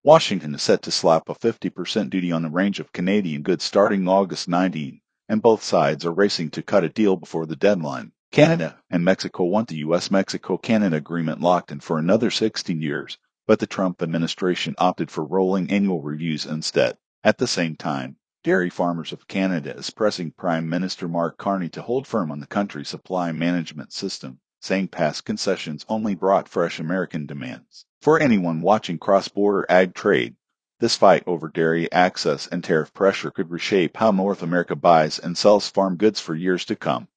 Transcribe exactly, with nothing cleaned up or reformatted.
Washington is set to slap a fifty percent duty on a range of Canadian goods starting August nineteenth, and both sides are racing to cut a deal before the deadline. Canada and Mexico want the U S Mexico Canada agreement locked in for another sixteen years, but the Trump administration opted for rolling annual reviews instead. At the same time, Dairy Farmers of Canada is pressing Prime Minister Mark Carney to hold firm on the country's supply management system, saying past concessions only brought fresh American demands. For anyone watching cross-border ag trade, this fight over dairy access and tariff pressure could reshape how North America buys and sells farm goods for years to come.